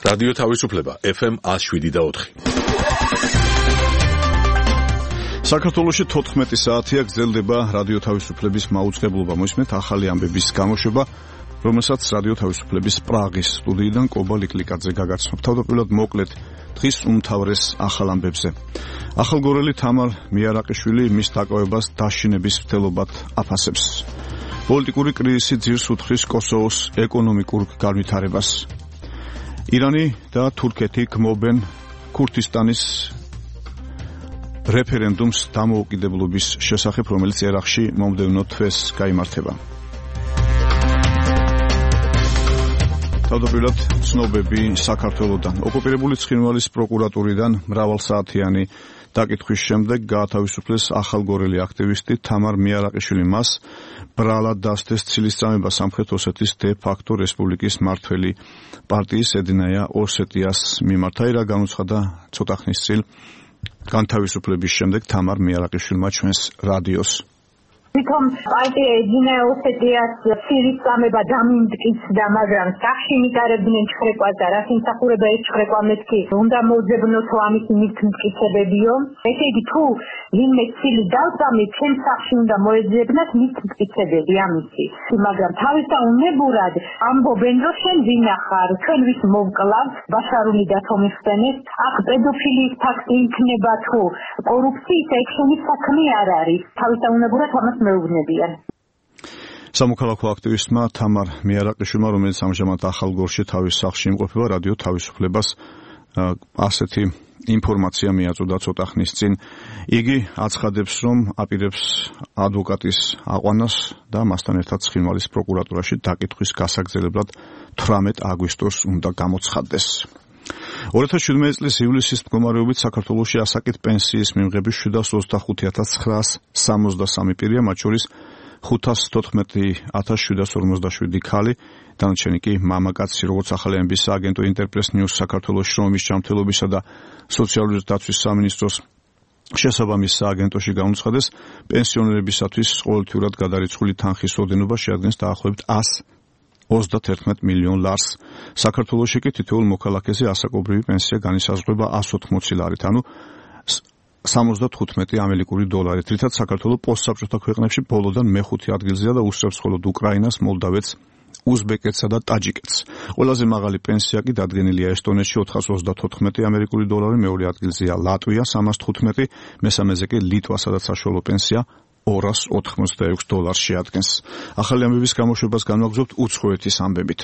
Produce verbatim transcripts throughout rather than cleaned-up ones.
რადიო თავისუფლება ეფ ემ one oh seven და four. საქართველოში თოთხმეტი საათია გრძელდება რადიო თავისუფლების მაუწყებლობა. მოისმენთ ახალი ამბების გამოშვება, რომელსაც რადიო თავისუფლების პრაღის სტუდიიდან კობა ლიკლიკაძე გაგაცნობ. თავდაპირველად მოკლედ დღის უმთავრეს ახალ ამბებზე. ახალგორელი თამარ მიარაყიშვილი მის დაკავებას დაშინების მცდელობად აფასებს. პოლიტიკური კრიზისი ძირს უთხრის კოსოვოს ეკონომიკურ განვითარებას. ირანი და თურქეთი გმობენ ქურთისტანის რეფერენდუმს დამოუკიდებლობის შესახებ, რომელიც ერაყში მომდევნო თვეს გაიმართება. თავდაპირველად ცნობები საქართველოდან. ოკუპირებული ცხინვალის პროკურატურიდან მრავალსაათიანი დაკითხვის შემდეგ გაათავისუფლეს ახალგორელი აქტივისტი თამარ მიარაყიშვილი. მას ბრალად დასდეს ცილისწამება სამხრეთ ოსეთის დე ფაქტო რესპუბლიკის მართველი პარტიის ედინაია ოსეტიას მიმართ. აი რა განუცხადა ცოტა ხნის წინ განთავისუფლების შემდეგ თამარ მიარაყიშვილმა ჩვენს რადიოს. თვითონ პარტია ედინაია ოსეტიას ცილისწამება დამიმტკიცდა, მაგრამ სახში მიტარებდნენ ჩხრეკვას და რაც იმსახურება ეს ჩხრეკვა მეთქი უნდა მოძებნოთო ამის მიტმტკიცებებიო. ესე იგი თუ ვინმე ცილი დავწამით, ჩემ სახში უნდა მოეძებნათ მიტმტკიცებები ამისი. მაგრამ თავისაუნებურად ამბობენ, რომ შენ ვინახარ, ჩვენ ვის მოვკლავთ, ბაშარული დათომიხსენეს, აქ პედოფილიის ფაქტი იქნება თუ კორუფციის, ეგ შენი საქმე არ არის. თავისაუნებურად ამას მეუბნებიან. სამოქალაქო აქტივისტმა თამარ მიარაყიშვილმა, რომელიც ამჟამად ახალგორში თავის სახლში იმყოფება, რადიო თავისუფლებას ასეთი ინფორმაცია მიაწოდა ცოტა ხნის წინ. იგი აცხადებს, რომ აპირებს ადვოკატის აყვანას და მასთან ერთად ცხინვალის პროკურატურაში დაკითხვის გასაგრძელებლად თვრამეტ აგვისტოს უნდა გამოცხადდეს. two thousand seventeen წლის ივლისის მდგომარეობით საქართველოში ასაკით პენსიის მიღების შვიდ ათას ოცდახუთი ათას ცხრაას სამოცდასამი პირია, მათ შორის ხუთას თოთხმეტი ათას შვიდას ორმოცდაშვიდი ქალი, დანარჩენი კი მამაკაცი. როგორც ახალი ამბის სააგენტო ინტერპრეს ნიუს საქართველოს შრომის ჯანმრთელობისა და სოციალური დაცვის სამინისტროს შესაბამის სააგენტოში გამოცხადეს, პენსიონერებისათვის ყოველთვიურად გადარიცხული თანხის ოდენობა შეადგენს დაახლოებით one hundred ოცდაათერთმეტ მილიონ ლარს. საქართველოში კი თითოეულ მოქალაქეზე ასაკობრივი პენსია განისაზღვრება one hundred ოცდაათი ლარით, ანუ სამოცდათხუთმეტი ამერიკული დოლარით. რითაც საქართველო პოსტსაბჭოთა ქვეყნებში ბოლოდან მეხუთე ადგილზეა და უსწრებს მხოლოდ უკრაინას, მოლდავეთს, უზბეკეთსა და ტაჯიკეთს. ყველაზე მაღალი პენსია კი დადგენილია ესტონეთში ოთხას ოცდათოთხმეტი ამერიკული დოლარი, მეორე ადგილზეა ლატვია სამას თხუთმეტი, მესამეზე კი ლიტვა, სადაც საშუალო პენსია ორას ოთხმოცდაექვსი დოლარს შეადგენს. ახალი ამბების გამოშვებას განვაგრძობთ უცხოეთის ამბებით.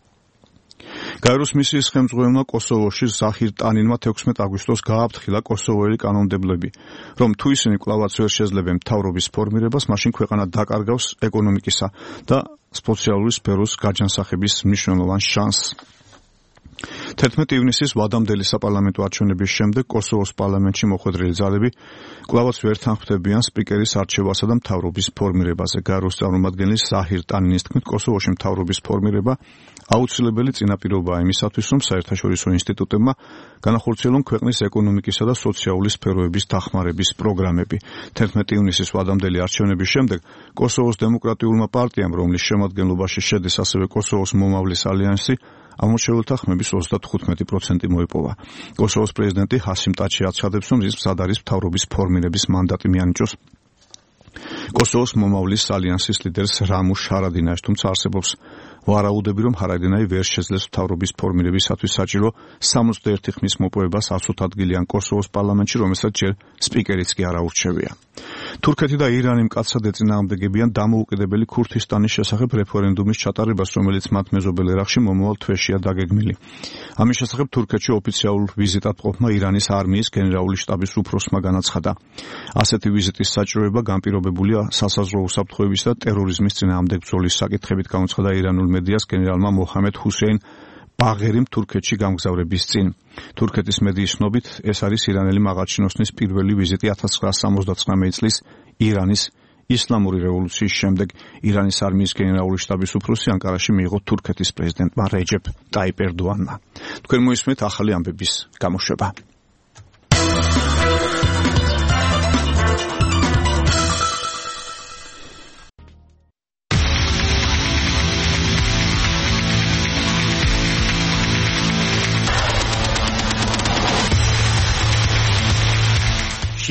გაეროს მისიის ხელმძღვანელმა კოსოვოში ზაჰირ ტანინმა თექვსმეტ აგვისტოს გააფრთხილა კოსოვოელი კანონმდებლები, რომ თუ ისინი კვლავაც ვერ შეძლებენ მთავრობის ფორმირებას, მაშინ ქვეყანა დაკარგავს ეკონომიკისა და სოციალური სფეროს გაჯანსაღების მნიშვნელოვან შანსს. თერთმეტი ივნისის ვადამდელი საპარლამენტო არჩევნების შემდეგ კოსოვოს პარლამენტში მოხვედრილი ძალები კვლავაც ვერ თანხმდებიან სპიკერის არჩევასა და მთავრობის ფორმირებაზე. გაეროს წარმომადგენლის ზაჰირ ტანინის თქმით, კოსოვოში მთავრობის ფორმირება აუცილებელი წინაპირობაა იმისათვის, რომ საერთაშორისო ინსტიტუტებმა განახორციელონ ქვეყნის ეკონომიკისა და სოციალური სფეროების დახმარების პროგრამები. თერთმეტი ივნისის ვადამდელი არჩევნების შემდეგ კოსოვოს დემოკრატიულმა პარტიამ, რომლის შემადგენლობაში შედის ასევე კოსოვოს მომავლის ალიანსი, ამორჩეულთა ხმების ოცდათხუთმეტი პროცენტი მოიპოვა. კოსოვოს პრეზიდენტი ჰასიმ ტაჩი აცხადებს, რომ ის მზად არის მთავრობის ფორმირების მანდატი მიანიჭოს კოსოვოს მომავლის ალიანსის ლიდერს რამუს ჰარადინაის, თუმცა არსებობს ვარაუდები, რომ ჰარადინაი ვერ შეძლებს მთავრობის ფორმირებისათვის საჭირო სამოცდაერთი ხმის მოპოვებას ათოთადგილიან კოსოვოს პარლამენტში, რომელსაც ჯერ სპიკერიც კი არ აურჩევია. თურქეთი და ირანი მკაცრად ეწინააღმდეგებიან დამოუკიდებელი ქურთისტანის შესახებ რეფერენდუმის ჩატარებას, რომელიც მათ მეზობელ ერაყში მომავალ თვეშია დაგეგმილი. ამის შესახებ თურქეთში ოფიციალურ ვიზიტად მყოფმა ირანის არმიის გენერალური შტაბის უფროსმა განაცხადა. ასეთი ვიზიტის საჭიროება განპირობებულია სასაზღვრო უსაფრთხოების და ტერორიზმის წინააღმდეგ ბრძოლის საკითხებით, გამოცხადა ირანულ მედიას გენერალმა მოჰამედ ჰუსეინ ბაღერიმ თურქეთში გამგზავრების წინ. თურქეთის მედიის ცნობით, ეს არის ირანელი მაღალჩინოსნის პირველი ვიზიტი ათას ცხრაასა სამოცდათვრამეტი წლის ირანის ისლამური რევოლუციის შემდეგ. ირანის არმიის გენერალური შტაბის უფროსი ანკარაში მიიღო თურქეთის პრეზიდენტმა რეჯეპ ტაიპ ერდოანმა. თქვენ მოისმენთ ახალი ამბების გამოშვება.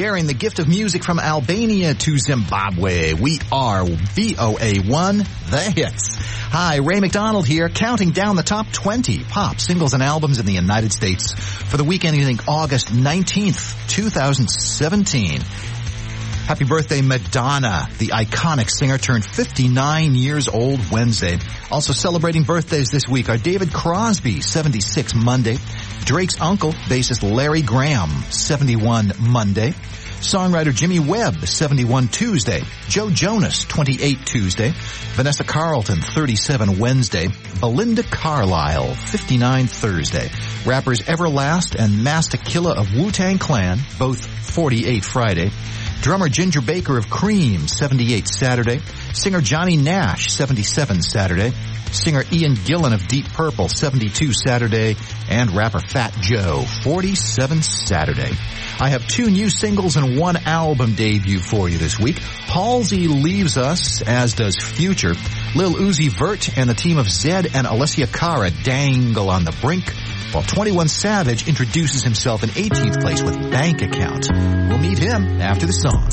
bearing the gift of music from Albania to Zimbabwe. We are V O A one, The Hits. Hi, Ray McDonald here, counting down the top twenty pop singles and albums in the United States for the weekend ending August nineteenth, twenty seventeen. Happy birthday, Madonna. The iconic singer turned fifty-nine years old Wednesday. Also celebrating birthdays this week are David Crosby, seventy-six Monday. Drake's uncle, bassist Larry Graham, seventy-one Monday. Songwriter Jimmy Webb, seventy-one Tuesday. Joe Jonas, twenty-eight Tuesday. Vanessa Carlton, thirty-seven Wednesday. Belinda Carlisle, fifty-nine Thursday. Rappers Everlast and Master Killa of Wu-Tang Clan, both forty-eight Friday. Drummer Ginger Baker of Cream, seventy-eight Saturday. Singer Johnny Nash, seventy-seven Saturday. Singer Ian Gillan of Deep Purple, seventy-two Saturday. And rapper Fat Joe, forty-seven Saturday. I have two new singles and one album debut for you this week. Halsey leaves us, as does Future. Lil Uzi Vert and the team of Zed and Alessia Cara dangle on the brink, while twenty-one Savage introduces himself in eighteenth place with Bank Account. We'll meet him after the song.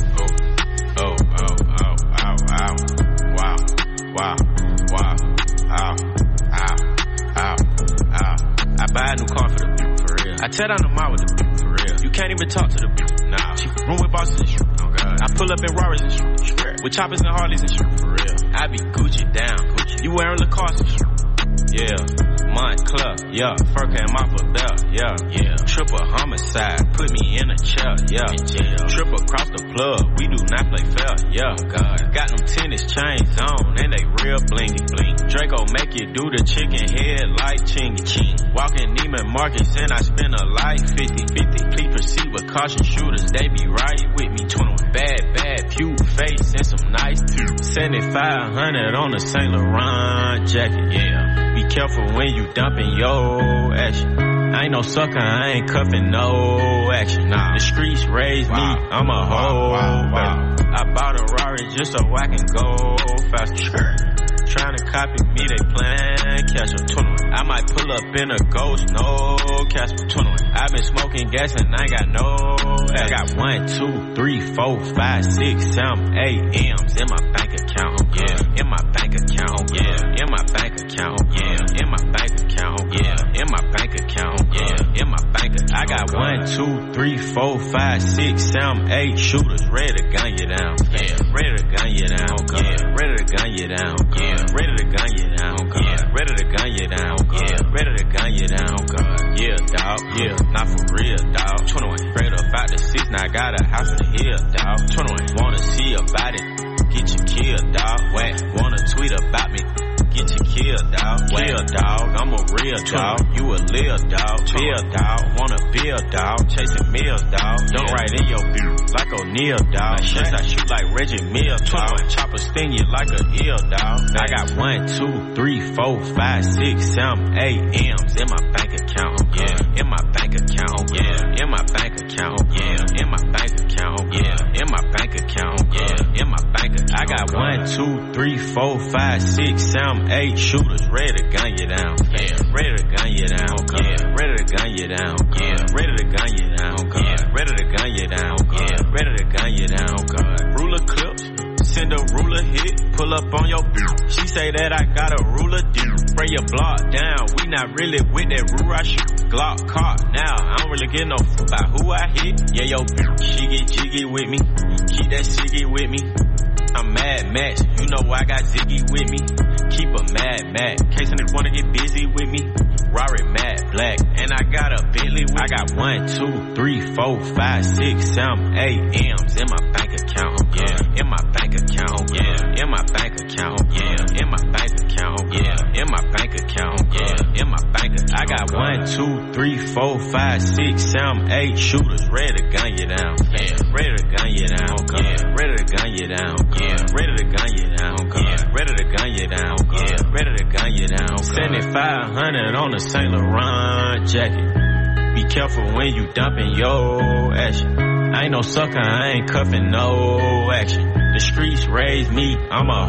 Oh, oh, oh, oh, oh, wow, wow, wow, ow, ow, ow, ow. I buy a new car for the people, for real. I tear down the mall with the people, for real. You can't even talk to the people, nah. She room with bosses and shit, oh God. I pull up in Rarers and shit, sure. With choppers and Harleys and shit, for real. I be Gucci down, Gucci. You wearing Lacoste and shit. Yeah, Montclair, yeah, fur came off a belt, yeah, yeah. Triple homicide, put me in a chair, yeah, triple cross the plug, we do not play fair, yeah, God. Got them tennis chains on, and they real blingy, bling. Draco make you do the chicken head like chingy, ching. Walking Neiman Marcus, and I spend a life fifty fifty. Please proceed with caution, shooters, they be right with me, twenty-one. Bad, bad, pew face, and some nice teeth. seventy-five hundred on a Saint Laurent jacket, yeah. Be careful when you dumping your action. I ain't no sucker, I ain't cuffing no action. Nah. The streets raised wow. me, I'm a hoe. Wow, wow, wow. I bought a Rari just so I can go faster. Trying to copy me, they plan catch up twenty-one. I might pull up in a ghost, no catch up twenty-one. I been smoking gas and I got no I got one, two, three, four, five, six, seven, eight M's in my bank account, yeah. In my bank account, yeah. In my bank account, yeah. In my bank account, yeah. In my bank account, yeah. In my bank account. I got one, two, three, four, five, six, seven, eight shooters ready to gun you down, yeah. Ready to gun you down, yeah. Ready to gun you down, yeah. Ready to gun you down, yeah. Ready to gun you down, yeah. Ready to gun you down, God. Yeah, dawg, yeah. Not for real, dawg. twenty-one. Straight up out the six, now I got a house on the hill, dawg. twenty-one. Wanna see about it, get you killed, dawg. Wait, wanna tweet about me, get you killed, dawg. Kill, dawg. I'm a real dawg. You a lil dawg. Bill, dawg. Wanna build, dawg. Chasing meals, dawg. Don't write in your view like O'Neal, dawg. Shit, I shoot like Reggie Mills, dawg. Chopper sting you like a eel, dawg. I got one, two, three, four, five, six, seven, eight M's in my bank account, yeah. In my bank account, yeah. In my bank account, yeah. In my bank account, yeah. In my bank account, yeah. In my bank account. I got one, two, three, four, five, six, seven, eight shooters ready to gun you down, yeah. Ready to gun you down, yeah. Ready to gun you down, yeah. Ready to gun you down, yeah. Ready to gun you down, yeah. Ready to gun you down, God. Ruler clips, send a ruler hit, pull up on your beat. She say that I got a ruler deal. Spray your block down, we not really with that rule I shoot. Glock caught now, I don't really get no f*** about who I hit. Yeah, yo, she get jiggy with me, keep that ciggy with me. I'm Mad Max, you know I got Ziggy with me. Keep a Mad Max, case they wanna get busy with me. Rari Mad Black, and I got a Bentley with me. I got one, two, three, four, five, six, seven, eight M's in my bank account, yeah. In my bank account, yeah. In my bank account, yeah. In my bank account, yeah. In my bank account, yeah. In my bank account. I got one, two, three, four, five, six, seven, eight shooters ready to gun you down, yeah. Ready to gun you down, yeah. Ready to gun you down, yeah. Ready to gun you down, yeah. Ready to gun you down, yeah. Ready to gun you down. seventy-five hundred on a Saint Laurent jacket. Be careful when you dumping your action. I ain't no sucker, I ain't cuffing no action. The streets raised me, I'm a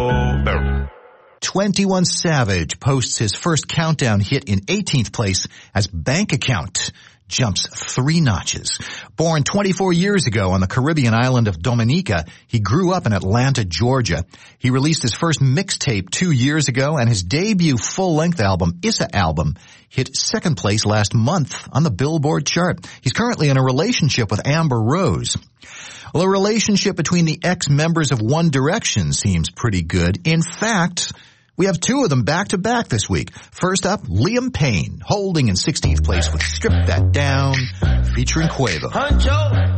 hoe. twenty-one Savage posts his first countdown hit in eighteenth place as Bank Account. jumps three notches. Born twenty-four years ago on the Caribbean island of Dominica, he grew up in Atlanta, Georgia. He released his first mixtape two years ago, and his debut full-length album, Issa Album, hit second place last month on the Billboard chart. He's currently in a relationship with Amber Rose. Well, a relationship between the ex-members of One Direction seems pretty good. In fact, we have two of them back-to-back this week. First up, Liam Payne, holding in sixteenth place with Strip That Down, featuring Quavo. Huncho,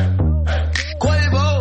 Quavo,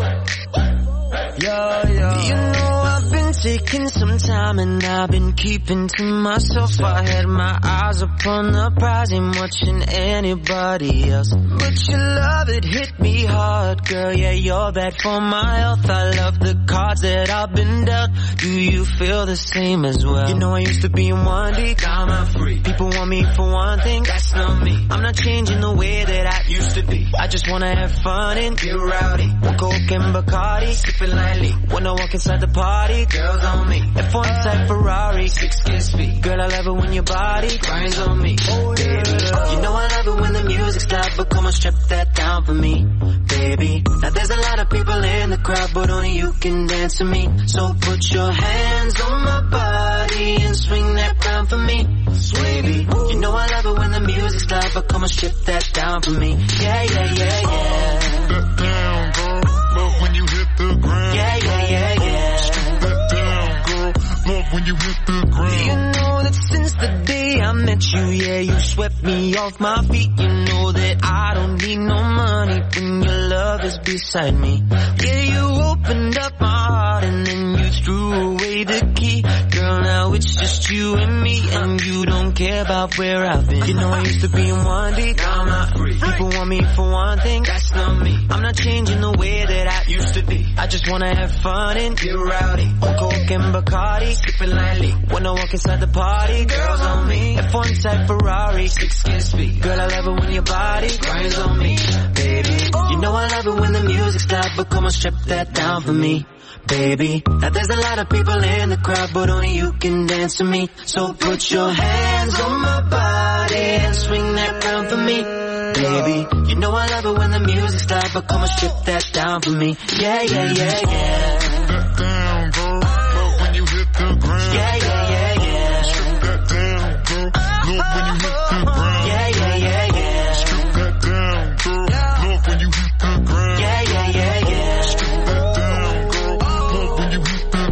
yeah, yeah. You know I've been taking some time and I've been keeping to myself. I had my eyes upon the prize, ain't watching anybody else. But your love, it hit me hard, girl, yeah, you're bad for my health. I love the cards that I've been dealt. Do you feel the same as well? You know I used to be in one deep, now I'm free. People want me for one thing, that's not me. I'm not changing the way that I used to be. I just wanna have fun and get rowdy. One Coke and Bacardi, sipping lightly. When I walk inside the party, girls on me. F one type Ferrari, six kiss feet. Girl, I love it when your body grinds on me. Oh, baby, you know I love it when the music's loud, but come on, strip that down for me, baby. Now there's a lot of people in the crowd, but only you can dance to me. So put your hands on my body and swing that round for me, baby. You know I love it when the music's loud, but come on, strip that down for me. Yeah, yeah, yeah, yeah. Strip that down, girl. Love when you hit the ground. Yeah, yeah, yeah, yeah. Strip that down, girl. Love when you hit the ground. You know that since the day I met you, yeah, you swept me off my feet. You know that I don't need no money when your love is beside me. Yeah, you opened up my heart and then you threw away the key. Girl, now it's just you and me, and you don't care about where I've been. You know I used to be in one deep, now I'm not free. People want me for one thing, that's not me. I'm not changing the way that I used to be. I just wanna have fun and get rowdy. On Coke and Bacardi, sipping lightly. When I walk inside the party, girls on me. F one type Ferrari, six kiss feet. Girl, I love it when your body grinds on me, baby. You know I love it when the music's loud, but come on, strip that down for me, baby. Now there's a lot of people in the crowd, but only you can dance to me. So put your hands on my body and swing that round for me, baby. You know I love it when the music's loud, but come on, strip that down for me. Yeah, yeah, yeah, yeah. Strip that down, girl. Love when you hit the ground. Yeah, yeah, yeah, yeah. Strip that down, girl. Love when you hit the ground. Yeah, yeah, yeah, yeah. Strip that down, girl. Love when you hit the ground. Yeah, yeah, yeah, yeah. Strip that down, girl. Love when you hit the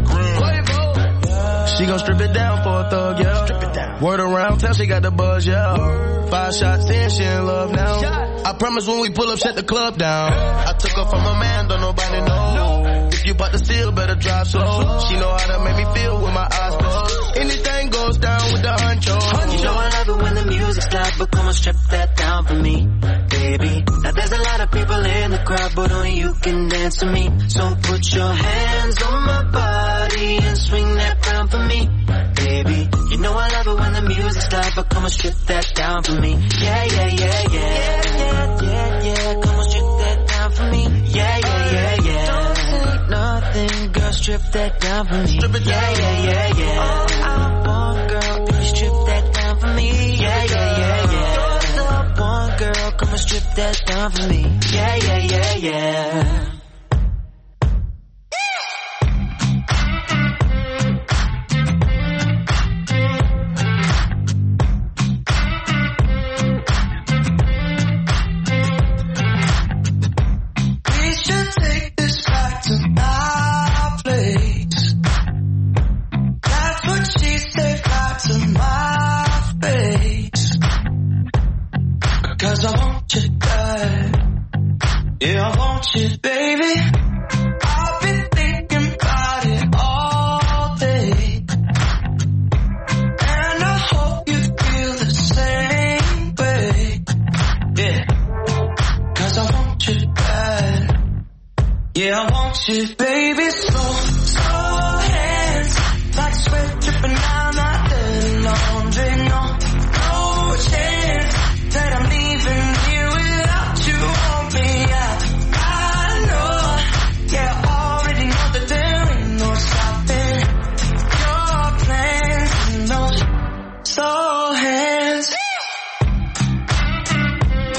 ground. She gon' strip it down for a thug, yeah. Strip it down. Word around town, she got the buzz, yeah. Word. Five shots in, she in love now. Shot. I promise when we pull up, shut the club down. I took her from a man, don't nobody know. No. If you bout to steal, better drive slow. She know how to make me feel with my eyes closed. Anything goes down with the huncho. You know I love it when the music's loud, but come on, strip that down for me, baby. Now there's a lot of people in the crowd, but only you can dance to me. So put your hands on my body and swing that round for me, baby. You know I love it when the music's loud, but come on, strip that down for me. Yeah, yeah, yeah, yeah. Yeah, yeah, yeah, yeah. Come on, strip that down for me. Yeah, yeah, yeah, yeah. Don't say nothing, girl, strip that down for me. Strip it down. Yeah, yeah, yeah, yeah. All I want, girl, if you strip that down for me. Yeah, yeah, yeah, yeah. All I want, girl, come on, strip that down for me. Yeah, yeah, yeah, yeah. Cause I want you bad. Yeah, I want you, baby. I've been thinking about it all day. And I hope you feel the same way. Yeah. Cause I want you bad. Yeah, I want you, baby. Slow, slow hands. Like sweat dripping down my dirty laundry. No, no chance that I'm leaving here without you on me. I, I know, yeah, I already know that there ain't no stopping your plans and those slow hands.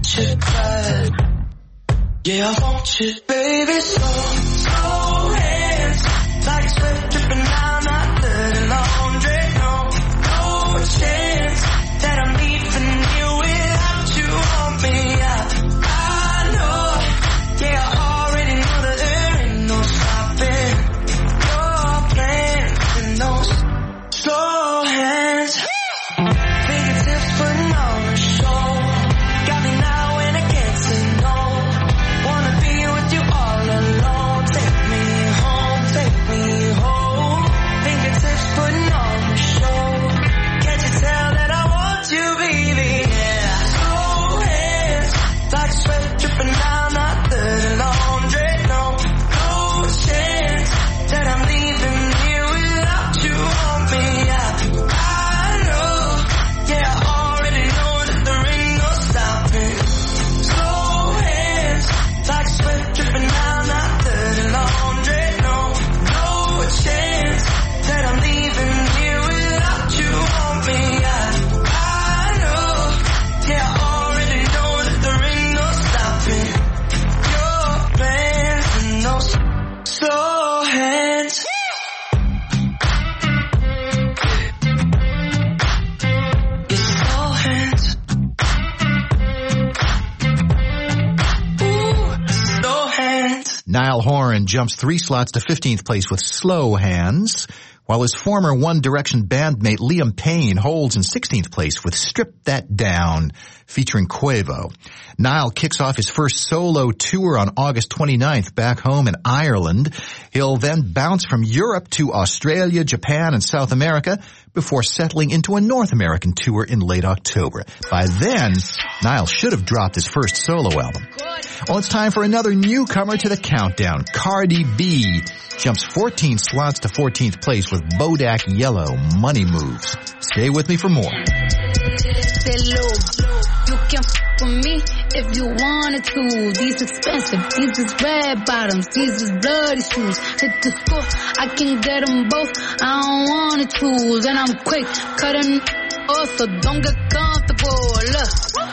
you bad. Yeah, I want you, baby, slow, slow hands. Like sweat dripping down my dirty laundry. No, no chance that I'm leaving you without you on me. I, I know, yeah, I already know that there ain't no stopping your plans and those slow hands. Fingertips putting on a show. Got me now and I can't say no. Wanna be with you all alone. Take me home, take me home. Fingertips putting on a show. Can't you tell that I want you, baby? Yeah. Slow hands, like sweat dripping down my dirty laundry. No, no chance that I'm leaving here without you on me. I, I know, yeah, I already know that there ain't no stopping. Slow hands, like sweat dripping down my dirty laundry. No, no chance that I'm leaving here without you on me. I, I know, yeah, I already know that there ain't no stopping your plans and those slow hands. Your slow hands. Ooh, slow hands. Niall Horan jumps three slots to fifteenth place with Slow Hands, while his former One Direction bandmate Liam Payne holds in sixteenth place with Strip That Down, featuring Quavo. Niall kicks off his first solo tour on August twenty-ninth back home in Ireland. He'll then bounce from Europe to Australia, Japan, and South America before settling into a North American tour in late October. By then, Niall should have dropped his first solo album. Well, it's time for another newcomer to the countdown. Cardi B jumps fourteen slots to fourteenth place with Bodak Yellow, Money Moves. Stay with me for more. You can f with me if you wanted to. These expensive, these is red bottoms, these is bloody shoes. Hit the school, I can get them both. I don't wanna choose, and I'm quick cutting off, so don't get comfortable. Look,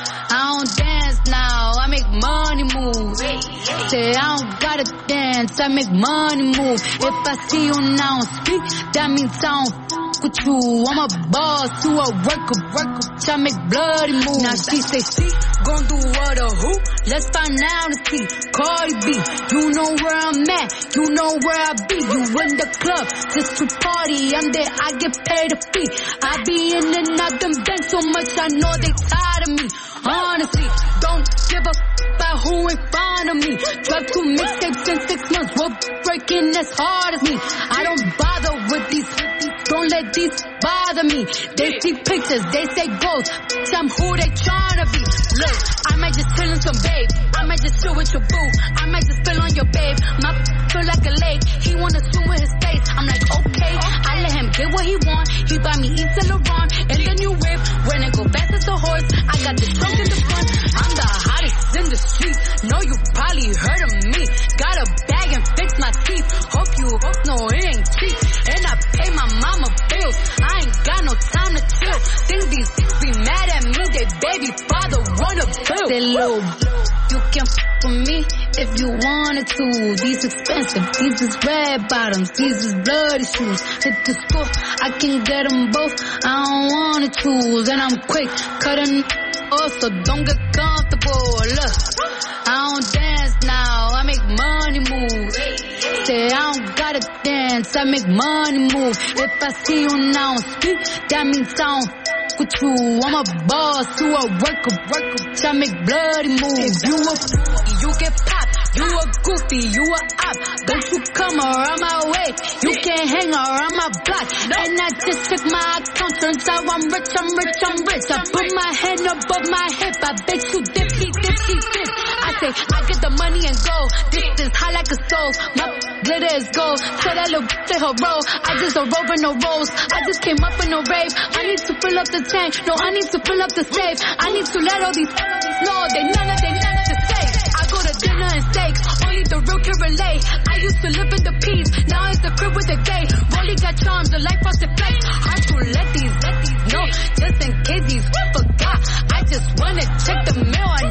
I don't dance now, I make money move. Say I don't gotta dance, I make money move. If I see you now speak, that means I don't f with you. I'm a boss, you a worker, worker. I make bloody moves. Now she say she gon' do what or who? Let's find out and see. Cardi B, you know where I'm at, you know where I be. You in the club just to party, I'm there, I get paid a fee. I be in and out them banks so much, I know they tired of me. Honestly, don't give a f about who in front of me. Drop two mixtapes in six months, we're breaking as hard as me. I don't bother with these, don't let these bother me. They see pictures, they say goals, I'm who they tryna be. Look, I might just chill in some babe, I might just chill with your boo, I might just spill on your babe. My feel like a lake, he wanna swim with his face. I'm like, okay, I let him get what he want. He buy me Yves Saint Laurent and the new whip. When it go fast as a horse, I got the trunk in the front. I'm the hottest in the street, know you probably heard of me. Got a bag and fix my teeth, hope you hope no it ain't cheap. And I pay my mama bills, I ain't got no time to chill. Think these be mad at me, they baby father wanna bill. Say little, you can f with me if you wanted to. These expensive, these is red bottoms, these is bloody shoes. Hit the school, I can get them both, I don't wanna choose. And I'm quick cutting off, so don't get comfortable. Look, I don't dance now, I make money move. Say I don't gotta dance, I make money move. If I see you now speak, that means I don't f with you. I'm a boss, you a worker, worker. I make bloody moves. You a f, you get popped. You a goofy, you a op. Don't you come around my way, you can't hang around my block. And I just check my account, turns out I'm rich, I'm rich, I'm rich. I put my head above my hip, I bet you dipsy, dipsy, dip. I say, I get the money and go, this is hot like a stove. My glitter is gold, tell that little bitch her roll. I just a roll in no rolls, I just came up in a rave. I need to fill up the tank, no I need to fill up the safe. I need to let all these know they none of they none of the safe. I go to dinner and steak, only the real can relate. I used to live in the peas, now it's the crib with the gay. Rolly got charms, the life was the fake. Hard to let these, let these know, just in case these forgot. I just wanna check the mail, I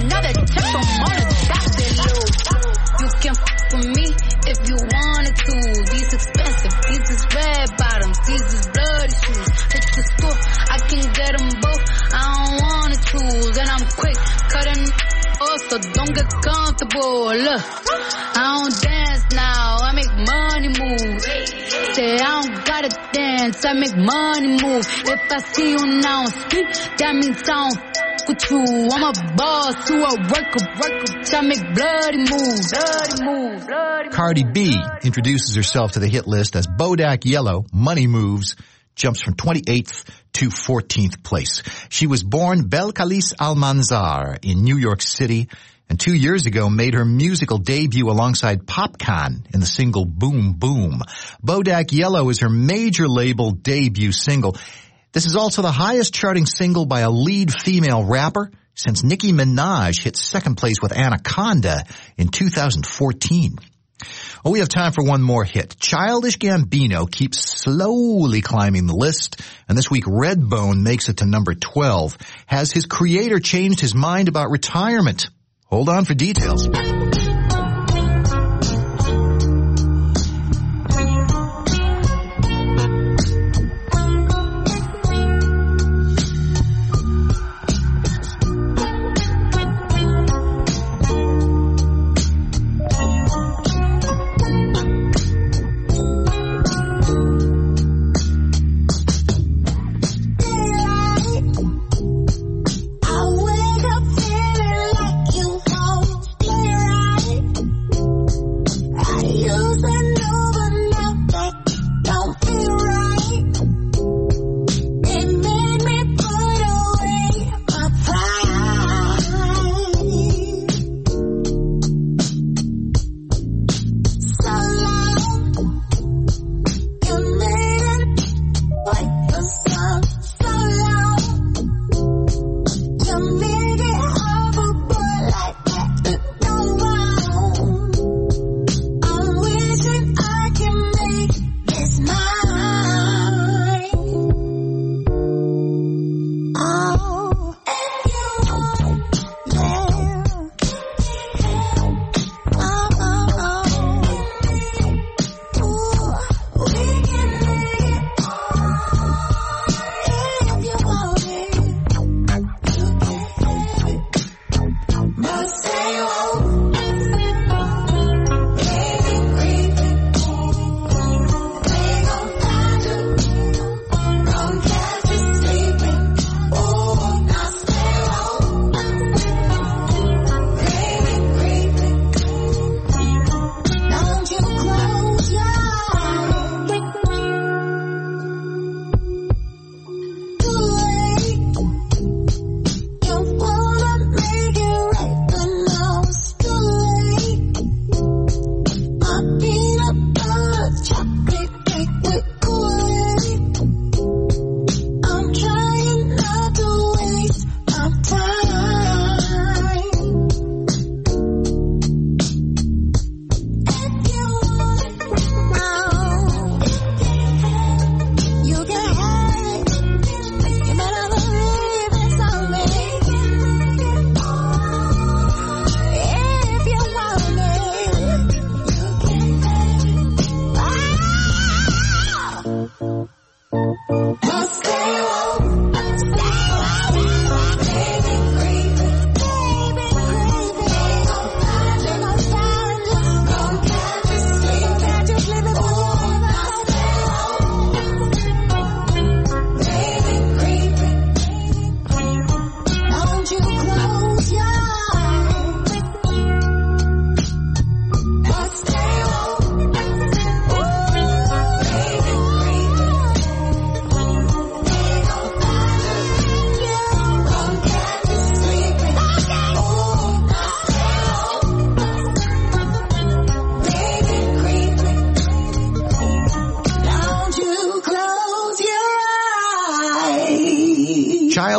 another check from on the top that low. You can f with me if you wanted to. These expensive, these is red bottoms, these is bloody shoes. Hit the store, I can get them both. I don't wanna choose, and I'm quick cutting off, so don't get comfortable. Look, I don't dance now, I make money move. Say I don't gotta dance, I make money move. If I see you now speak, that means I don't f with you. I'm a boss who a worker, worker. I make bloody moves, bloody moves, bloody moves. Cardi B introduces herself to the hit list as Bodak Yellow, Money Moves, jumps from twenty-eighth to fourteenth place. She was born Belcalis Almanzar in New York City, and two years ago made her musical debut alongside Popcaan in the single Boom Boom. Bodak Yellow is her major label debut single. This is also the highest charting single by a lead female rapper since Nicki Minaj hit second place with Anaconda in two thousand fourteen. Well, we have time for one more hit. Childish Gambino keeps slowly climbing the list, and this week Redbone makes it to number twelve. Has his creator changed his mind about retirement? Hold on for details. I wake up feeling like you hold me right.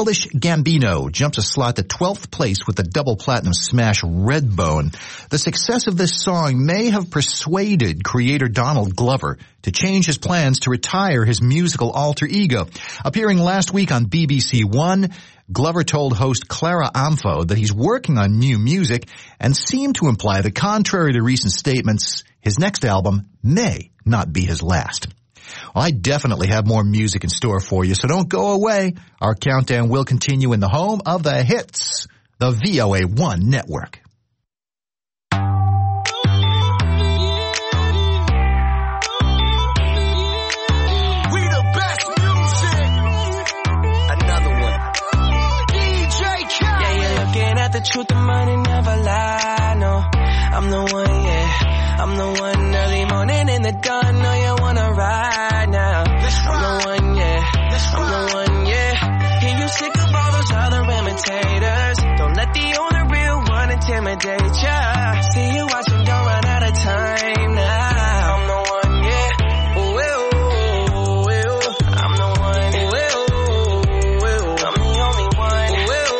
Childish Gambino jumps a slot to twelfth place with the double platinum smash Redbone. The success of this song may have persuaded creator Donald Glover to change his plans to retire his musical alter ego. Appearing last week on B B C One, Glover told host Clara Amfo that he's working on new music and seemed to imply that contrary to recent statements, his next album may not be his last. Well, I definitely have more music in store for you, so don't go away. Our countdown will continue in the home of the hits, the V O A one Network. The truth, the money never lie, no. I'm the one, yeah. I'm the one early morning in the dawn, know you wanna ride now. I'm the one, yeah. I'm the one, yeah. Hear you sick of all those other imitators. Don't let the only real one intimidate ya. See you watching, don't run out of time now. I'm the one, yeah. Ooh, ooh, ooh, ooh. I'm the one, ooh, ooh, ooh. I'm the only one, ooh, ooh.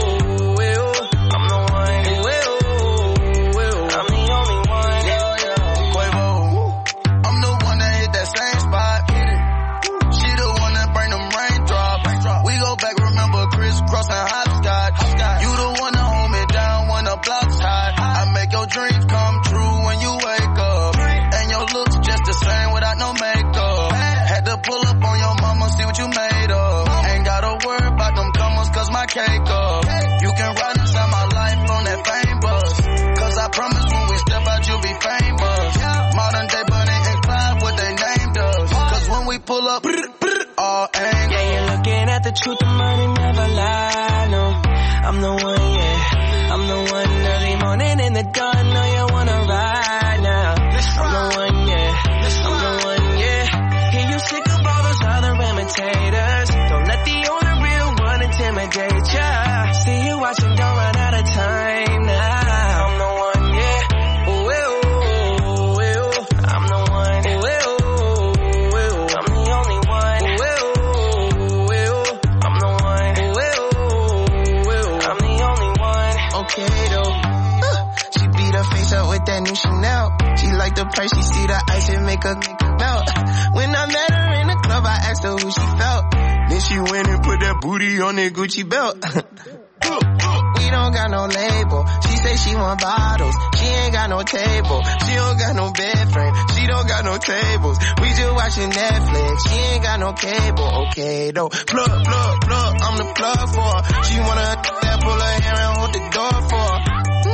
Dreams come true when you wake up, and your looks just the same without no makeup. Had to pull up on your mama, see what you made of. Ain't gotta worry about them comers, cause my cake up. You can ride inside my life on that fame bus, cause I promise when we step out you'll be famous. Modern day Bonnie and Clyde, what they named us, cause when we pull up, all angles. Yeah, you're looking at the truth, the money never lie, no. I'm the one, yeah. I'm the one early morning in the dawn, know you wanna ride now. I'm the one, yeah. I'm the one, yeah. Hear you sick of all those other imitators. Don't let the only real one intimidate ya. See you watching, don't run out of time now. I'm the one, yeah. Ooh, ooh, ooh. I'm the one, ooh, ooh, ooh. I'm the only one, ooh, ooh, ooh. I'm the one, ooh, ooh, ooh. I'm the only one. Okay though, uh, she beat her face up with that new Chanel. She like the price, she see the ice and make her melt. When I met her in the club, I asked her who she felt. Then she went and put that booty on that Gucci belt. We don't got no label. She say she want bottles. She ain't got no table. She don't got no bed frame. She don't got no tables. We just watching Netflix. She ain't got no cable. Okay though, plug, plug, plug. I'm the plug for her. She wanna that pull her hair and hold the door for her.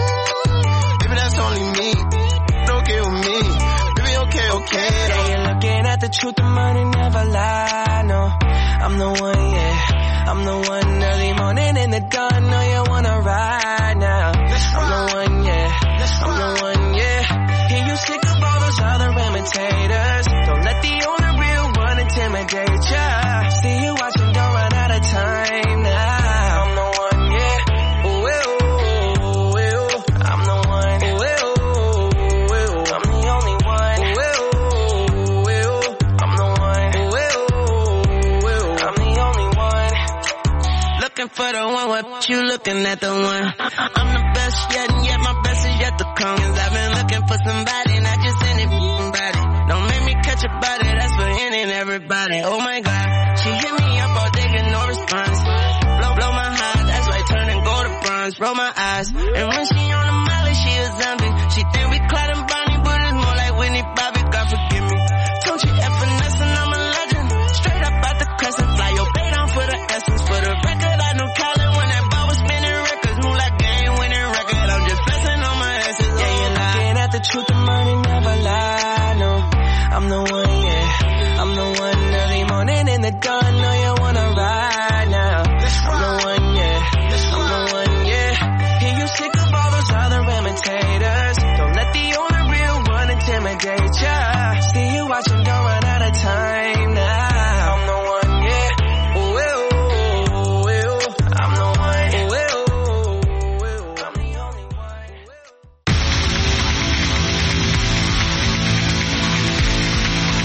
Mm, baby, that's only me. Okay with me. Baby, okay, okay though. Yeah, you're looking at the truth, the money never lie, no. I'm the one, yeah. I'm the one early morning in the dawn, know you wanna ride now. I'm the one, yeah. I'm the one, yeah. Hear you sick of all those other imitators. Don't let the only real one intimidate ya. See you watching, don't run out of time now. I'm the one, yeah. Ooh, ooh, ooh. I'm the one, ooh, ooh, ooh. I'm the only one, ooh, ooh, ooh. I'm the one, ooh, ooh, ooh. I'm the only one. Looking for the one, what you looking at the one? I'm the best yet, and yet my best is yet to come. Cause I've been looking for somebody, not just anybody. Don't make me catch a body, that's for any and everybody. Oh my God, she hit me up all day, get no response. Blow, blow my heart, that's like turning gold to bronze. Roll my eyes, and when she on the molly, she a zombie. She think we Clyde and Bonnie, but it's more like Whitney Bobby. God forgive me. Don't you ever finessing, I'm a legend. Straight up out the crescent, fly your bait on for the essence. For the record, I know Colin when that ball was spinning records. Move like game winning record, I'm just flexing on my essence. Yeah, you're looking at the truth, the money never lie, no. I'm the one, yeah. I'm the one early morning in the dawn, know you wanna ride now. I'm the one, yeah. I'm the one, yeah. Hear you sick of all those other imitators. Don't let the only real one intimidate ya. See you watching, don't run out of time now. I'm the one, yeah. Ooh, ooh, ooh, ooh. I'm the one, ooh, ooh, ooh. I'm the only one.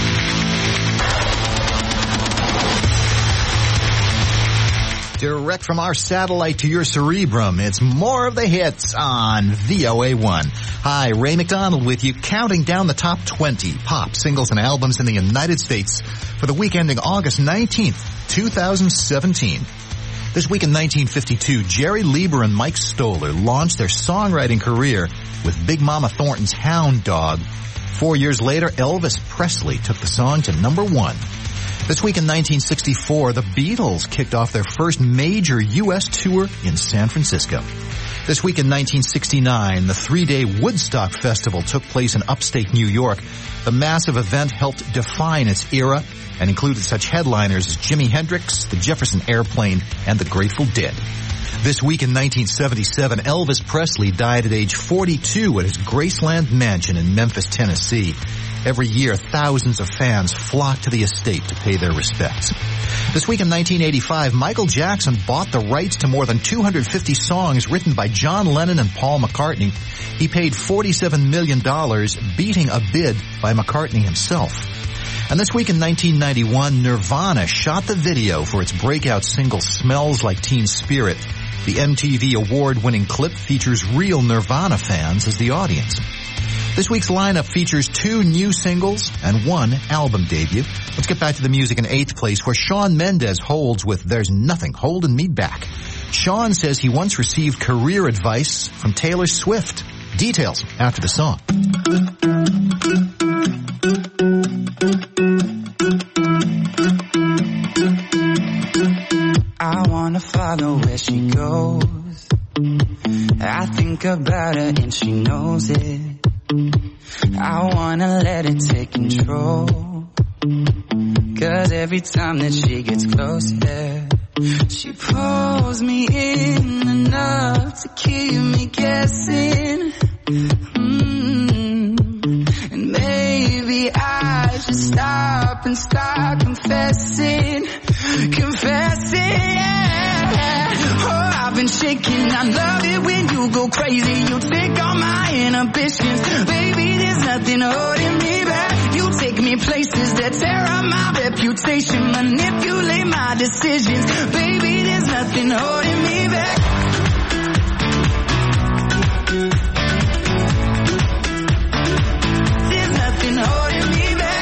direct from our satellite to your cerebrum. It's more of the hits on V O A one. Hi, Ray McDonald with you, counting down the top twenty pop singles and albums in the United States for the week ending August nineteenth, twenty seventeen. This week in nineteen fifty-two, Jerry Lieber and Mike Stoller launched their songwriting career with Big Mama Thornton's Hound Dog. Four years later, Elvis Presley took the song to number one. This week in nineteen sixty-four, the Beatles kicked off their first major U S tour in San Francisco. This week in nineteen sixty-nine, the three-day Woodstock Festival took place in upstate New York. The massive event helped define its era and included such headliners as Jimi Hendrix, the Jefferson Airplane, and the Grateful Dead. This week in nineteen seventy-seven, Elvis Presley died at age forty-two at his Graceland mansion in Memphis, Tennessee. Every year, thousands of fans flock to the estate to pay their respects. This week in nineteen eighty-five, Michael Jackson bought the rights to more than two hundred fifty songs written by John Lennon and Paul McCartney. He paid forty-seven million dollars, beating a bid by McCartney himself. And this week in nineteen ninety-one, Nirvana shot the video for its breakout single Smells Like Teen Spirit. The M T V award-winning clip features real Nirvana fans as the audience. This week's lineup features two new singles and one album debut. Let's get back to the music in eighth place, where Shawn Mendes holds with There's Nothing Holding Me Back. Shawn says he once received career advice from Taylor Swift. Details after the song. I wanna follow where she goes. I think about her and she knows it. I wanna let it take control. Cause every time that she gets closer, she pulls me in enough to keep me guessing. Mm-hmm. And maybe I should stop and start confessing. Confessing, yeah. Oh, I've been shaking. I love it when you go crazy. You take all my inhibitions. Baby, there's nothing holding me back. You take me places that tear up my reputation. Manipulate my decisions. Baby, there's nothing holding me back. There's nothing holding me back.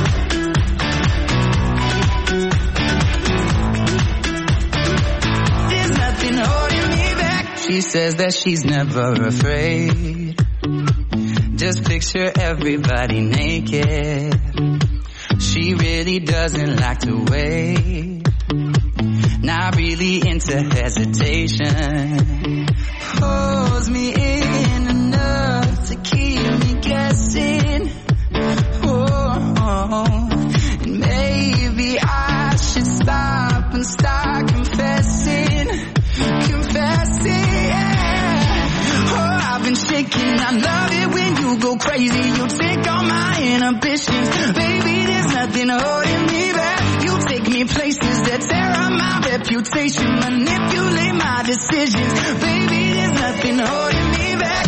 There's nothing holding me back. She says that she's never afraid. Just picture everybody naked. She really doesn't like to wait. Not really into hesitation. Pulls me in enough to keep me guessing. Oh, oh. And maybe I should stop and start confessing. Confessing, yeah. Oh, I've been shaking. I love it when you go crazy. You take all my inhibitions. Baby, there's nothing holding me back. You take me places that tear up my reputation. Manipulate my decisions. Baby, there's nothing holding me back.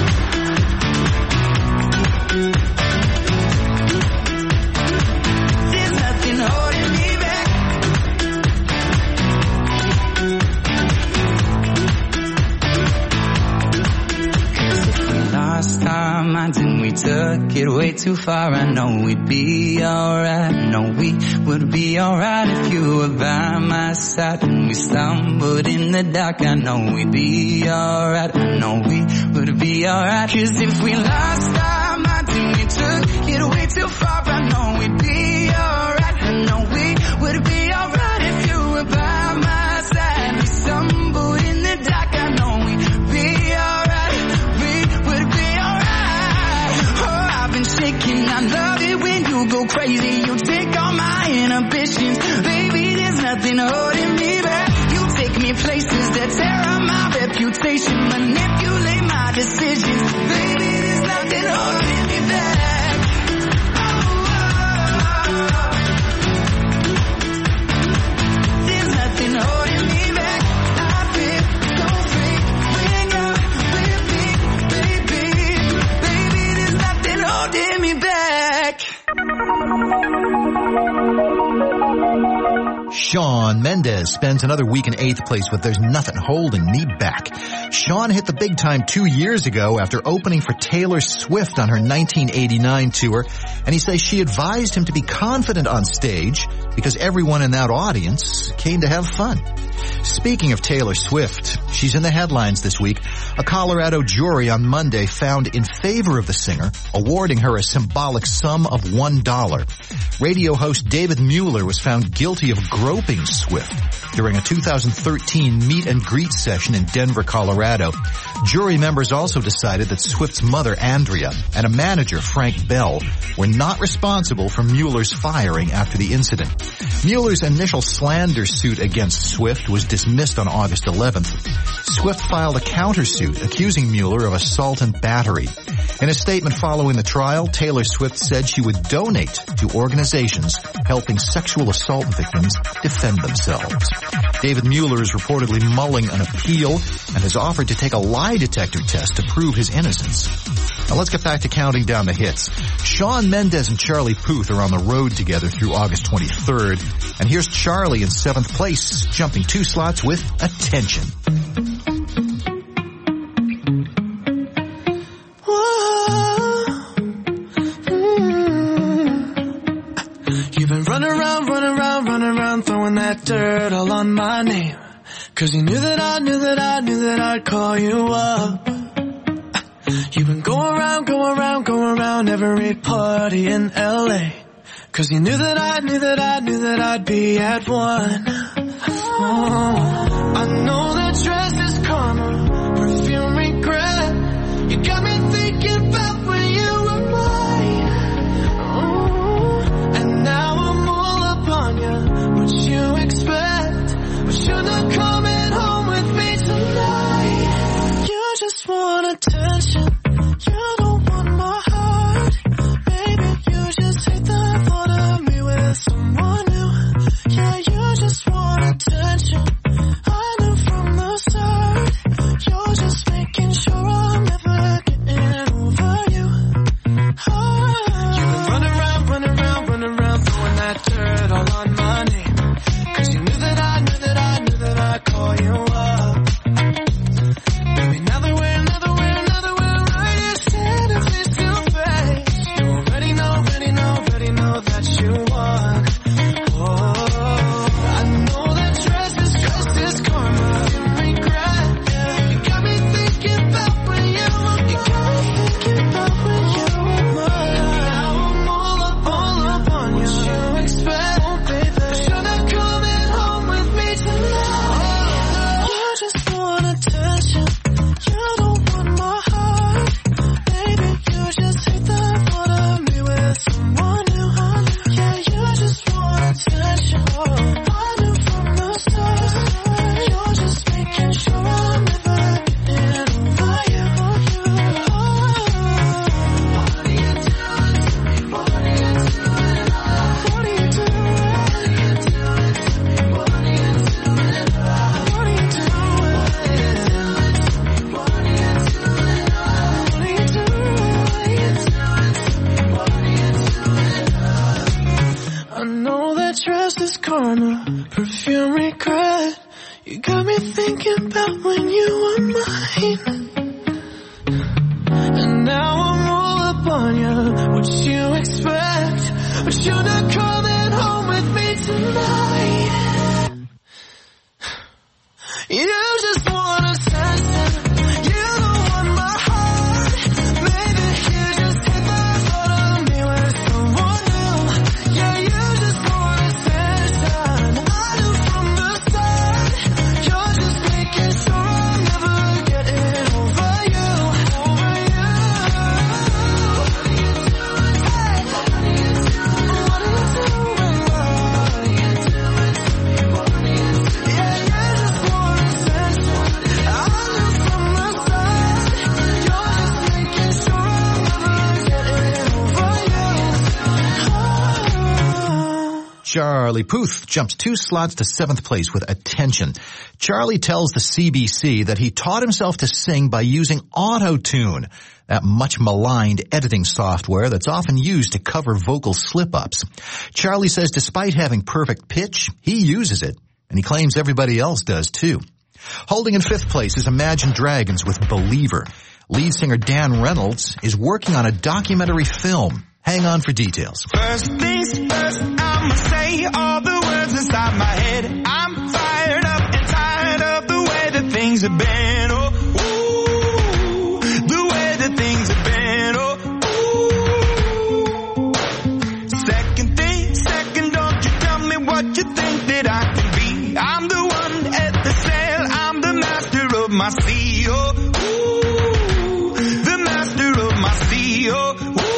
There's nothing holding me back. Lost our minds and we took it way too far. I know we'd be alright. I know we would be alright if you were by my side. And we stumbled in the dark. I know we'd be alright. I know we would be alright. Cause if we lost our minds and we took it way too far, I know we'd be alright. I know we would be alright if you were by my side. We stumbled in the dark. I know we'd be alright. Shaking, I love it when you go crazy. You take all my inhibitions. Baby, there's nothing holding me back. You take me places that tear up my reputation. Manipulate my decisions. Baby, there's nothing holding me back. Oh, oh, oh. There's nothing holding me back. I feel so free when you're with me, baby. Baby, there's nothing holding me back. Shawn Mendes spends another week in eighth place with There's Nothing Holding Me Back. Shawn hit the big time two years ago after opening for Taylor Swift on her nineteen eighty-nine tour, and he says she advised him to be confident on stage because everyone in that audience came to have fun. Speaking of Taylor Swift, she's in the headlines this week. A Colorado jury on Monday found in favor of the singer, awarding her a symbolic sum of one dollar. Radio host David Mueller was found guilty of groping Swift during a two thousand thirteen meet and greet session in Denver, Colorado. Jury members also decided that Swift's mother, Andrea, and a manager, Frank Bell, were not responsible for Mueller's firing after the incident. Mueller's initial slander suit against Swift was dismissed on August eleventh. Swift filed a countersuit accusing Mueller of assault and battery. In a statement following the trial, Taylor Swift said she would donate to organizations helping sexual assault victims defend themselves. David Mueller is reportedly mulling an appeal and has offered to take a lie detector test to prove his innocence. Now let's get back to counting down the hits. Shawn Mendes and Charlie Puth are on the road together through August twenty-third. And here's Charlie in seventh place, jumping two slots with Attention. You've been running around, running around, running around, throwing that dirt all on my name. Cause you knew that I knew that I knew that I'd call you up. You've been going around, going around, going around every party in L A. Cause you knew that I knew that I knew that I'd be at one. Oh, I know that dress is karma, perfume regret. You got me thinking about when you were mine. Oh, and now I'm all up on you. What you expect? But you're not coming home with me tonight. You just want attention. You don't want my heart. Baby, you just hate the thought of me with someone new. Yeah, you just want attention. I knew from the start. You're just making sure I'm never getting over you. Oh. You've been running around, running around, running around, throwing that dirt all on my name. Cause you knew that I knew that I knew that I'd call you up. Baby, now that we're, now that we're, now that we're right here standing face to face, you already know, already know, already know that you won. Oh, I know that dress is, dress is karma, you regret. Yeah. You got me thinking about when you were You got me thinking about when you were mine. Now I'm all up, all up on you. What you expect? Oh, baby, but you're not coming home with me tonight. You just want attention. You don't want my heart. Baby, you just hate the thought of me with someone new. Yeah, you just want attention. I knew from the start. You're just making sure I'm never getting over you. What are you doing to me? What are you doing? What are you doing? What are you doing to me? What are you doing? What are you doing? What are you doing? What are you doing? I know that dress is karma, perfume regret. You got me thinking about when you were mine. And now I'm all up on you. What you expect? But you're not coming home with me tonight. You just want attention. You don't want my heart. Maybe you just hate the thought of me with someone new. Yeah, you just want attention. I knew from the start. You're just making sure I'm never getting over you. Over you. What are you doing? Hey. What are you doing? What are you doing? Charlie Puth jumps two slots to seventh place with Attention. Charlie tells the C B C that he taught himself to sing by using Auto-Tune, that much maligned editing software that's often used to cover vocal slip-ups. Charlie says despite having perfect pitch, he uses it, and he claims everybody else does too. Holding in fifth place is Imagine Dragons with Believer. Lead singer Dan Reynolds is working on a documentary film. Hang on for details. First things first, I'ma say all the words inside my head. I'm fired up and tired of the way that things have been. Oh, ooh, the way that things have been. Oh, ooh. Second thing, second, don't you tell me what you think that I can be. I'm the one at the sail, I'm the master of my sea. Oh, ooh, the master of my sea. Oh,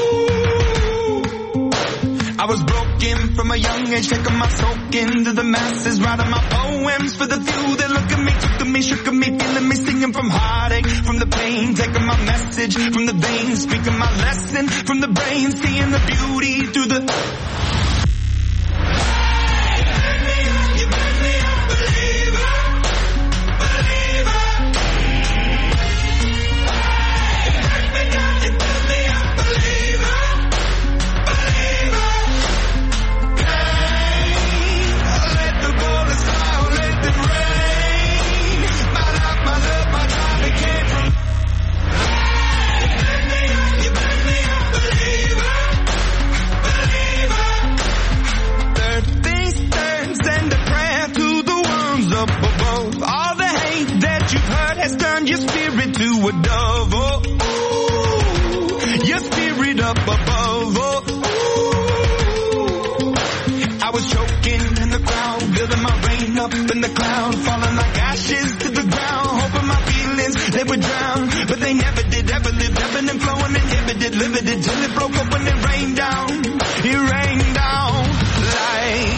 I was broken from a young age, taking my soak into the masses, writing my poems for the few that look at me, took to me, shook at me, feeling me, singing from heartache, from the pain, taking my message from the veins, speaking my lesson from the brain, seeing the beauty through the... Your spirit to a dove, oh, ooh, your spirit up above, oh, ooh. I was choking in the crowd, building my rain up in the cloud, falling like ashes to the ground, hoping my feelings, they would drown, but they never did, ever lived, ebbing and flowing, inhibited, limited, till it broke open and rained down, it rained down like...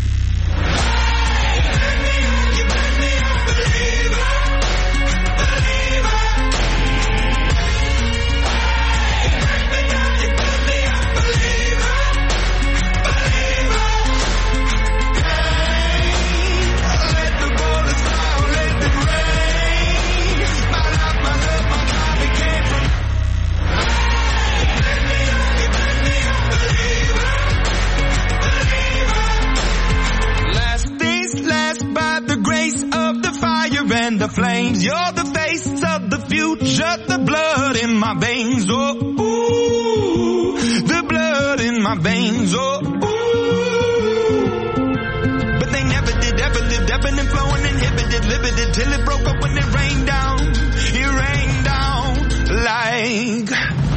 The flames, you're the face of the future, the blood in my veins, oh, ooh, the blood in my veins, oh, ooh. But they never did, ever lived, ebbing and flowing, inhibited, limited, till it broke up when it rained down, it rained down like...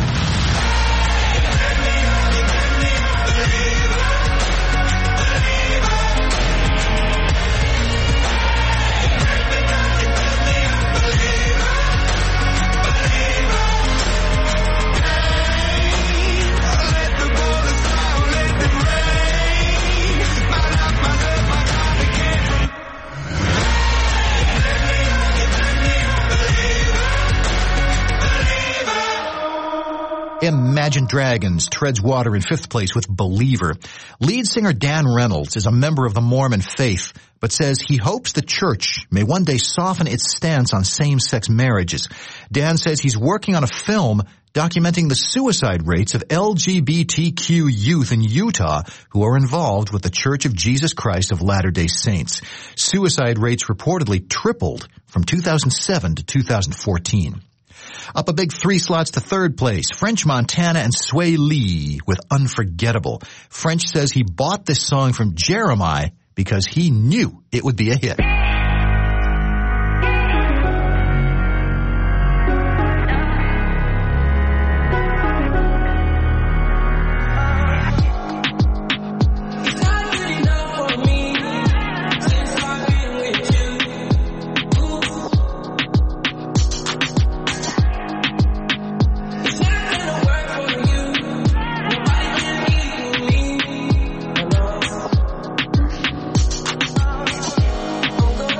Imagine Dragons treads water in fifth place with Believer. Lead singer Dan Reynolds is a member of the Mormon faith, but says he hopes the church may one day soften its stance on same-sex marriages. Dan says he's working on a film documenting the suicide rates of L G B T Q youth in Utah who are involved with the Church of Jesus Christ of Latter-day Saints. Suicide rates reportedly tripled from two thousand seven to two thousand fourteen. Up a big three slots to third place, French Montana and Sway Lee with Unforgettable. French says he bought this song from Jeremiah because he knew it would be a hit. I'm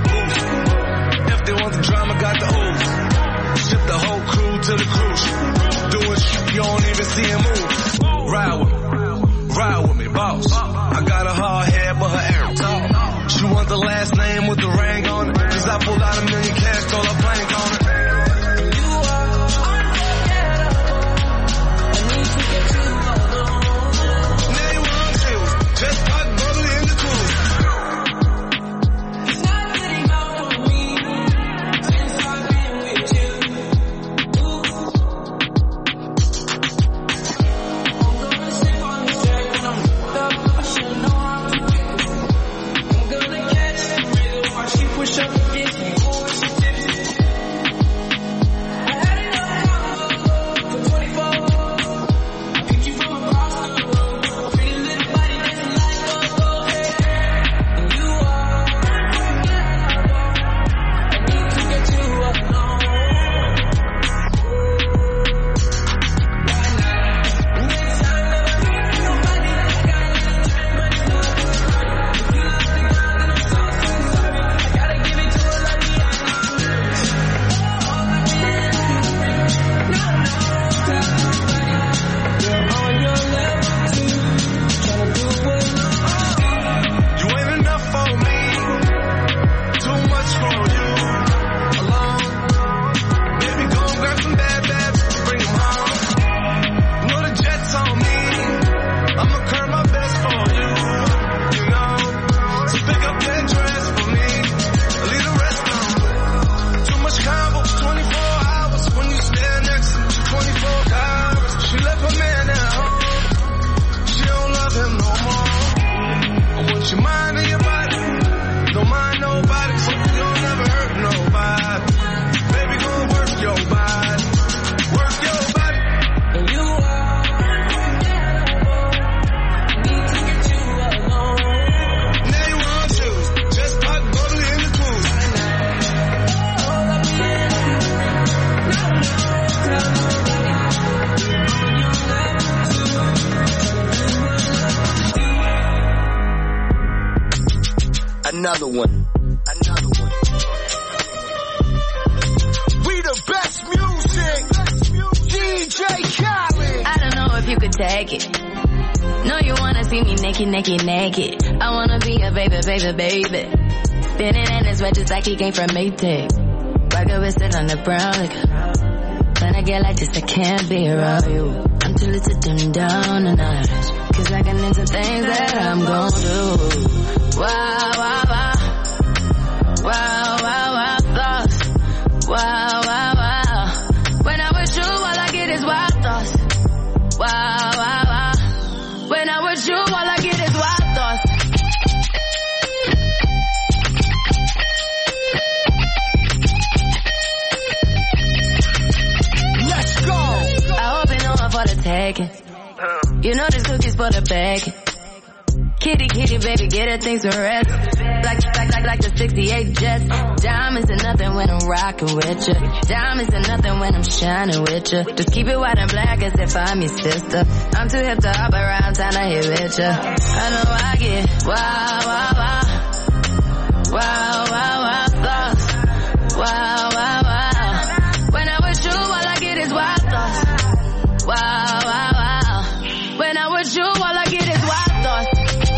boost. If they want the drama, got the ooze. Ship the whole crew to the cruise. Doing shit you don't even see him move. Ride with me, ride with me, boss. I got a hard head, but her air talk. She want the last name with the ring on it. Cause I pulled out a million cash, stole a blank on it. You are unforgettable. I need to get you alone. Now you want to, just put bubbly in the cooler. It's not getting out of me since I've been with you. I'm gonna sip on this track when I'm up. I should know how to do. I'm gonna catch the rhythm while she push up against me. Oh, she tipsy. I had enough combo for twenty-four. I picked you from across the road. Pretty little body dancing like a go. Hey, and you are unforgettable. I need to get you alone. Why not? Next time that I meet nobody that I got any time much love. If you love the girl, then I'm so, so sorry. I gotta give it to her like the other. Oh, I mean, no, no, tell nobody. You're on your level too. Tryna do what You ain't enough for me, too much for you. Alone, baby, go and grab some bad bad, bring them home. Know the jet's on me, I'ma curb my best for you. You know, so pick up that dress for me, leave the rest on. Too much combo, twenty-four hours when you stand next to me, twenty-four hours. She left her man at home, she don't love him no more. I want your mind and your body. Don't mind nobody, so you don't never hurt nobody. Baby, go work your body. Work your body. and you are unforgettable. I need to get you alone. Now you want to. Just put bubbly in the cooler. All I mean, no, no, tell nobody. You're on your level too. Another one. Another one. We the best music. D J Khaled. I don't know if you could take it. No, you wanna see me naked, naked, naked. I wanna be a baby, baby, baby. Spinning in his red just like he came from Maytag. Rocket with it on the brown liquor. When I get like this, I can't be around you. I'm too little to dim down a notch. Cause I can into things that I'm gon' do. Wow, wow, wow. Wow, wow, wow, thoughts. Wow, wow, wow. When I'm with you, all I get is wild thoughts. Wow, wow, wow. When I'm with you, all I get is wild thoughts. Let's go. I hope you know I'm for the taking. You know this cookie's for the bag. Kitty, kitty, baby, get her things to rest. Like, like, like, like the sixty-eight Jets. Diamonds are nothing when I'm rocking with you. Diamonds are nothing when I'm shining with you. Just keep it white and black as if I'm your sister. I'm too hip to hop around town to hit with you. I know I get wow, wow, wow. Wow, wow, wow, thoughts. Wow, wow, wow. When I'm with you, all I get is wild thoughts. Wow, wow, wow. When I'm with you, all I get is wild thoughts.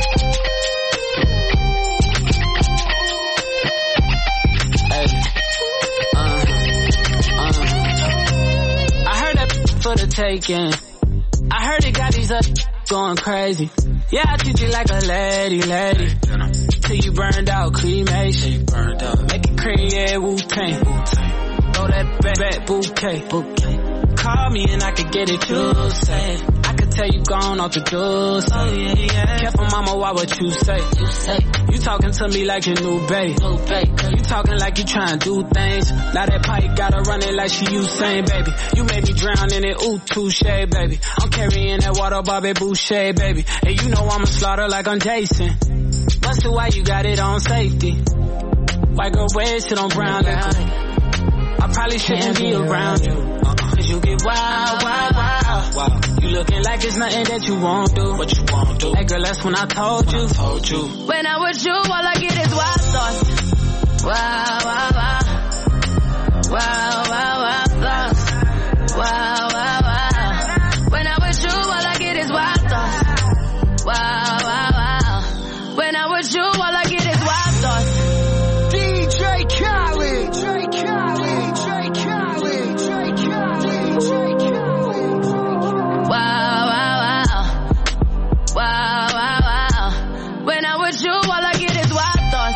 For the taking, I heard it got these up going crazy. Yeah, I treat you like a lady, lady. Till you burned out, cremation. Make it cream, yeah, Wu-Tang. Throw that back, back bouquet. Call me and I could get it, you say. I could tell you gone off the door. Oh yeah, yeah. Careful, mama, why what you say? You say you talking to me like your new babe. New babe. You talking like you trying to do things. Now that pipe gotta run it like she Usain, baby. You made me drown in it, ooh, touche, baby. I'm carrying that water, Bobby Boucher, baby. And you know I'ma slaughter like I'm Jason. Busted, why you got it on safety? White girl waist sit on brown liquor. I probably shouldn't be around you. Cause you get wild, wild, wild, wild. You looking like it's nothing that you won't do. What you won't do. Hey girl, that's when I told you. I told you. When I'm with you, all I get is wild thoughts. Wow, wow, wow. Wow, wow, wow, thoughts. Wow, wow, wow. When I'm with you, all I get is wild thoughts. Wow, wow, wow. When I'm with you, all I get is wild thoughts. D J Khaled. D J Khaled. D J Khaled. D J Khaled. D J Khaled. Wow, wow, wow. Wow, wow, wow. When I'm with you, all I get is wild thoughts.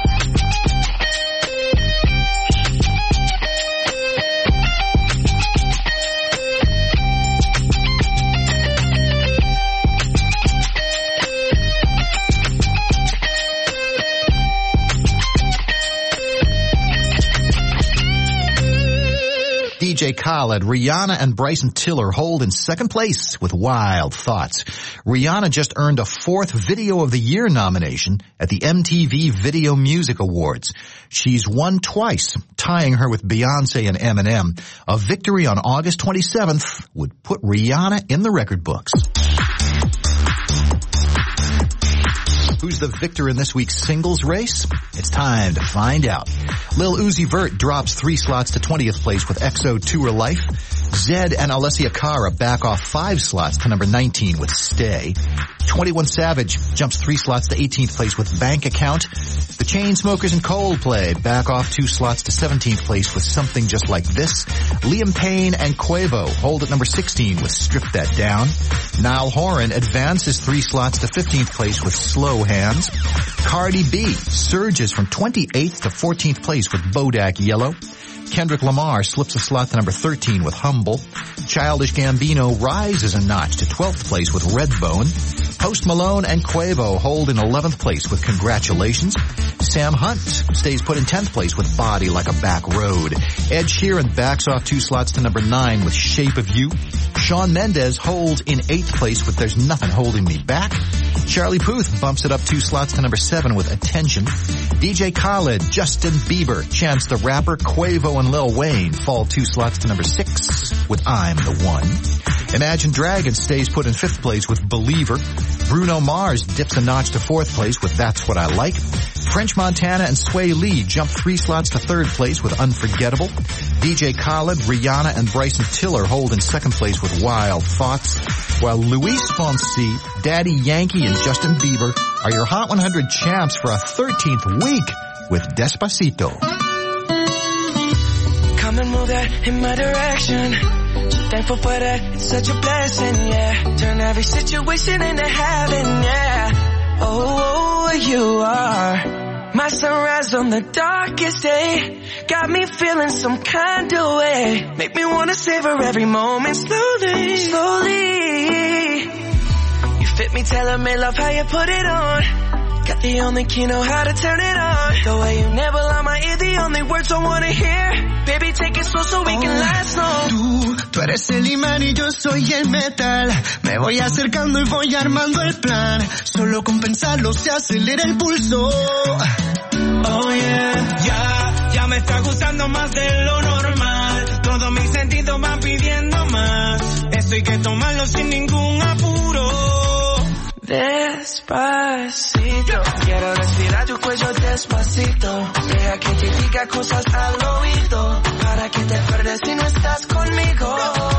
D J Khaled, Rihanna and Bryson Tiller hold in second place with Wild Thoughts. Rihanna just earned a fourth Video of the Year nomination at the M T V Video Music Awards. She's won twice, tying her with Beyonce and Eminem. A victory on August twenty-seventh would put Rihanna in the record books. Who's the victor in this week's singles race? It's time to find out. Lil Uzi Vert drops three slots to twentieth place with X O Tour Life. Zed and Alessia Cara back off five slots to number nineteen with Stay. twenty-one Savage jumps three slots to eighteenth place with Bank Account. The Chainsmokers and Coldplay back off two slots to seventeenth place with Something Just Like This. Liam Payne and Quavo hold at number sixteen with Strip That Down. Niall Horan advances three slots to fifteenth place with Slow Hands. Cardi B surges from twenty-eighth to fourteenth place with Bodak Yellow. Kendrick Lamar slips a slot to number thirteen with Humble. Childish Gambino rises a notch to twelfth place with Redbone. Post Malone and Quavo hold in eleventh place with Congratulations. Sam Hunt stays put in tenth place with Body Like a Back Road. Ed Sheeran backs off two slots to number nine with Shape of You. Shawn Mendes holds in eighth place with There's Nothing Holding Me Back. Charlie Puth bumps it up two slots to number seven with Attention. D J Khaled, Justin Bieber, Chance the Rapper, Quavo and Lil Wayne fall two slots to number six with I'm the One. Imagine Dragons stays put in fifth place with Believer. Bruno Mars dips a notch to fourth place with That's What I Like. French Montana and Sway Lee jump three slots to third place with Unforgettable. D J Khaled, Rihanna and Bryson Tiller hold in second place with Wild Thoughts, while Luis Fonsi, Daddy Yankee and Justin Bieber are your Hot one hundred champs for a thirteenth week with Despacito. Come and move that in my direction. So thankful for that, it's such a blessing, yeah. Turn every situation into heaven, yeah. Oh, you are my sunrise on the darkest day. Got me feeling some kind of way. Make me wanna savor every moment slowly, slowly. You fit me, tailor-made, love how you put it on. Got the only key, know how to turn it on. The way you never lie my ear, the only words I wanna hear. Baby, take it slow so we can last long. Tú, tú eres el imán y yo soy el metal. Me voy acercando y voy armando el plan. Solo con pensarlo se acelera el pulso. Oh yeah, ya, ya me está gustando más de lo normal. Todos mis sentidos van pidiendo más. Esto hay que tomarlo sin ningún apuro. Despacito, quiero respirar tu cuello despacito. Deja que te diga cosas al oído, para que te acuerdes si no estás conmigo.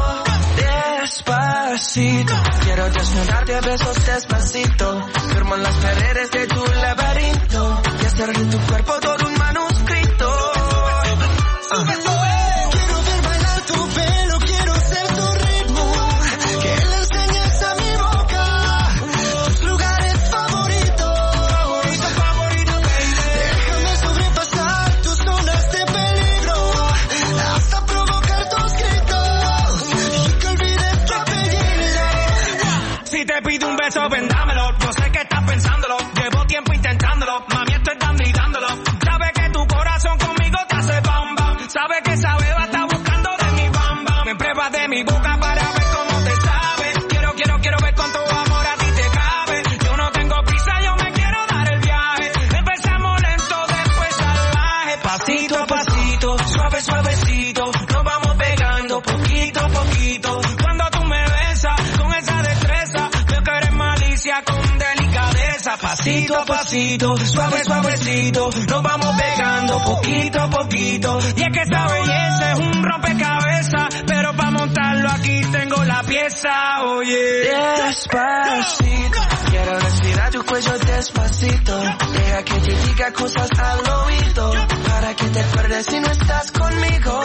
Despacito, quiero desnudarte a besos despacito. Firmo en las paredes de tu laberinto y hacer de tu cuerpo todo un manuscrito. Uh. Quiero ver bailar tu pelo, quiero ser tu ritmo. Que le enseñes a mi boca tus lugares favoritos. Favorito, baby. Déjame sobrepasar tus zonas de peligro, hasta provocar tus gritos y que olvides tu apellido. Si te pido un beso, ven dámelo. Yo sé que estás pensándolo. Llevo tiempo intentándolo. Mami, estoy dando y dándolo. Sabes que tú pasito a pasito, suave suavecito, nos vamos pegando poquito a poquito. Y es que esa belleza es un rompecabezas, pero para montarlo aquí tengo la pieza, oye. Despacito, quiero respirar tu cuello despacito. Deja que te diga cosas al oído, para que te acuerdes si no estás conmigo.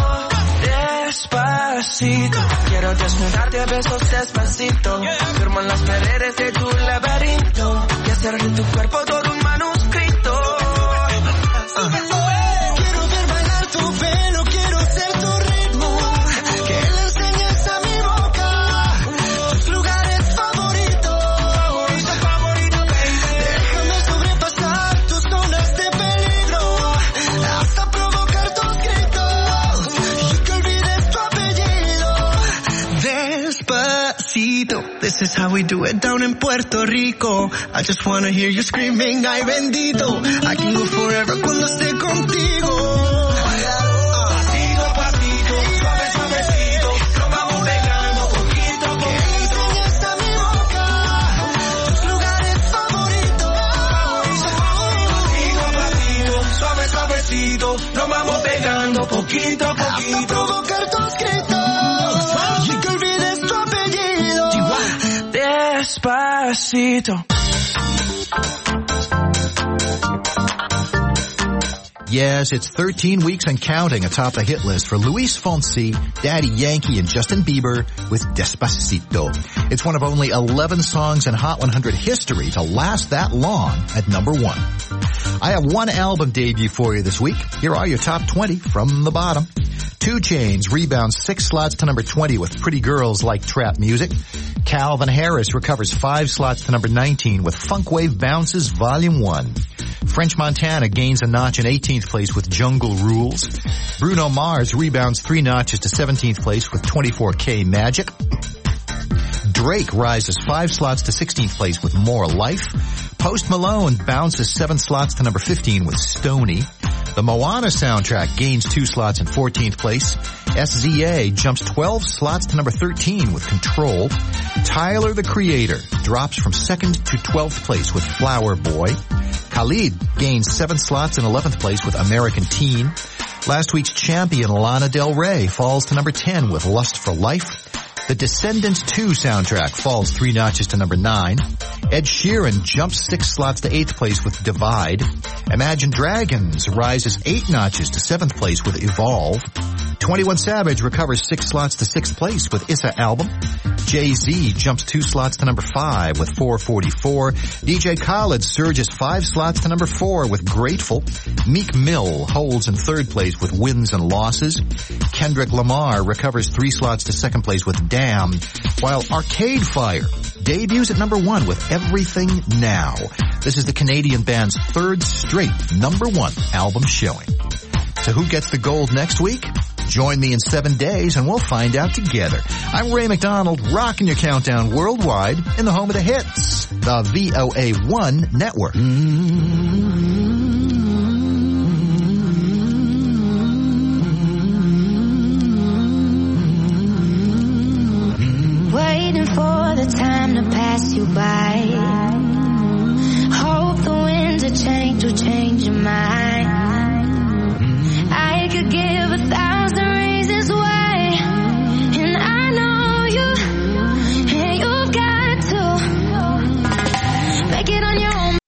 Despacito, quiero desnudarte a besos despacito. Firmo en las paredes de tu laberinto y hacer de tu cuerpo todo un manuscrito. Uh. Quiero ver bailar tu pelo, quiero ser tu ritmo, que le enseñes a mi boca tus lugares favoritos. Déjame sobrepasar tus zonas de peligro, hasta provocar tus gritos y que olvides tu apellido. Despacito, this is how we do it down in Puerto Rico. I just wanna hear you screaming, ay bendito. I can go forever cuando esté contigo. Pasito a pasito, suave suavecito, nos vamos pegando poquito a poquito. Enseñas a mi boca tus lugares favoritos. Pasito a pasito, suave suavecito, nos vamos pegando poquito a Hasta poquito. provocar tus gritos y que olvides tu apellido. Despacito. Yes, it's thirteen weeks and counting atop the hit list for Luis Fonsi, Daddy Yankee, and Justin Bieber with Despacito. It's one of only eleven songs in Hot one hundred history to last that long at number one. I have one album debut for you this week. Here are your top twenty from the bottom. two Chainz rebounds six slots to number twenty with Pretty Girls Like Trap Music. Calvin Harris recovers five slots to number nineteen with Funk Wave Bounces Volume one. French Montana gains a notch in eighteenth place with Jungle Rules. Bruno Mars rebounds three notches to seventeenth place with twenty-four K Magic. Drake rises five slots to sixteenth place with More Life. Post Malone bounces seven slots to number fifteen with Stoney. The Moana soundtrack gains two slots in fourteenth place. S Z A jumps twelve slots to number thirteen with Control. Tyler, the Creator, drops from second to twelfth place with Flower Boy. Khalid gains seven slots in eleventh place with American Teen. Last week's champion Lana Del Rey falls to number ten with Lust for Life. The Descendants two soundtrack falls three notches to number nine. Ed Sheeran jumps six slots to eighth place with Divide. Imagine Dragons rises eight notches to seventh place with Evolve. twenty-one Savage recovers six slots to sixth place with Issa Album. Jay-Z jumps two slots to number five with four forty-four. D J Khaled surges five slots to number four with Grateful. Meek Mill holds in third place with Wins and Losses. Kendrick Lamar recovers three slots to second place with Damn, while Arcade Fire debuts at number one with Everything Now. This is the Canadian band's third straight number one album showing. So who gets the gold next week? Join me in seven days and we'll find out together. I'm Ray McDonald, rocking your countdown worldwide in the home of the hits, the V O A one Network. Waiting for the time to pass you by. Hope the winds of change will change your mind. I could give a thousand reasons why, and I know you, and you've got to make it on your own.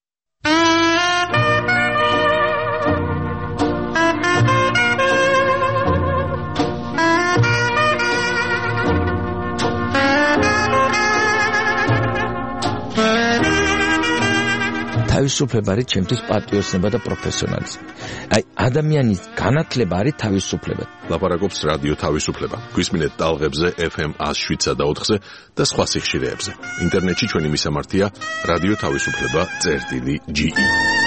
თავისუფლება არის ჩემთვის პატრიოტიზმი და პროფესიონალიზმი. აი, ადამიანის განათლება არის თავისუფლება. ლაპარაკობს რადიო თავისუფლება. გვისმინეთ ტალღებზე F M one oh seven და four და სხვა სიხშირეებზე. ინტერნეტში ჩვენი მისამართია რადიო თავისუფლება წერტილი G E.